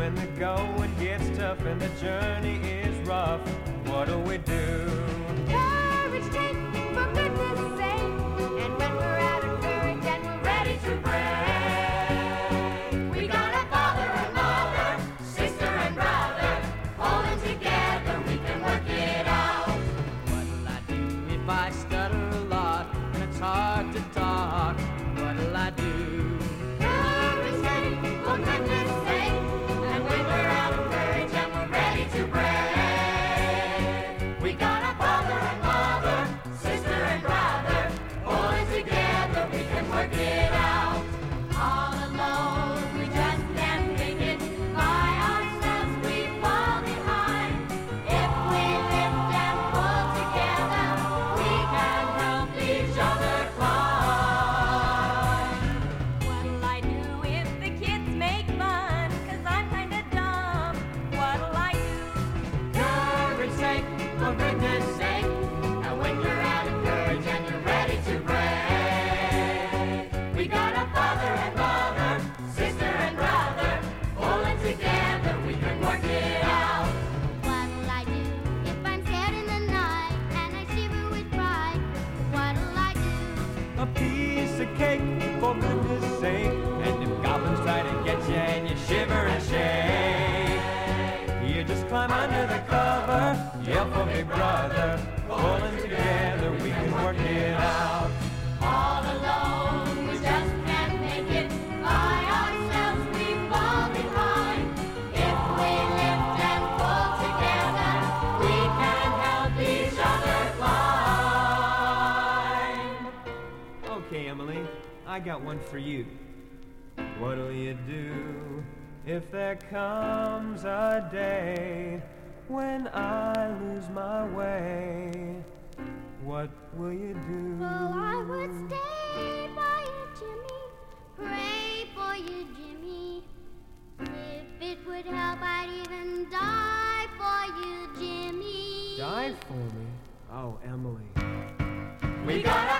when the going gets tough and the journey is rough, what do we do? Courage take, for goodness sake, and when we're out of courage and we're ready to break, we got a father and mother, sister and brother, holding together we can work it out. What'll I do if I stutter a lot and it's hard to talk? What'll I do? Courage take, for goodness sake, and when we're out of courage and we're ready to break, we got a father and mother, sister and brother, holding together we can work it out. All alone we just can't make it, by ourselves we fall behind. If we lift and pull together, we can help each other climb. What'll I do if the kids make fun? 'Cause I'm kinda dumb. What'll I do? Courage take, For goodness sake, and when you're out of courage and you're ready to break, we got a father and mother, sister and brother, pulling together we can work it out. What'll I do if I'm scared in the night and I shiver with pride? What'll I do? a piece of cake, for goodness sake. And if goblins try to get you and you shiver and shake, you just climb under the cover, yell for Big Brother, pulling together we can work it out. All alone we just can't make it, by ourselves we fall behind. If we lift and pull together, we can help each other climb. Okay, Emily, I got one for you. What'll you do if there comes a day when I lose my way? What will you do? Well, I would stay by you, Jimmy, pray for you, Jimmy. If it would help, I'd even die for you, Jimmy. Die for me? Oh, Emily. We got a